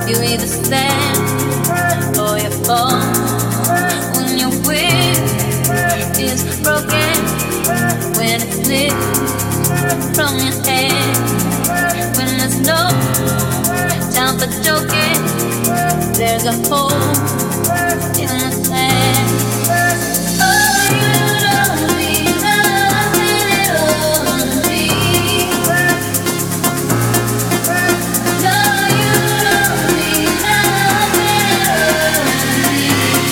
You either stand or you fall. When your will is broken, when it slips from your head, when there's no time for joking, there's a hole in the sand. Oh, you don't mean nothing at all to me. No, you don't mean nothing at all to me.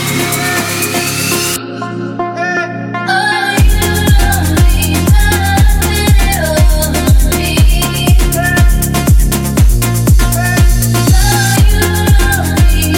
Oh, you don't mean nothing at all to me. No, you don't mean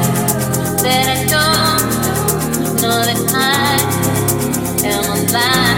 that I don't know that I am alive.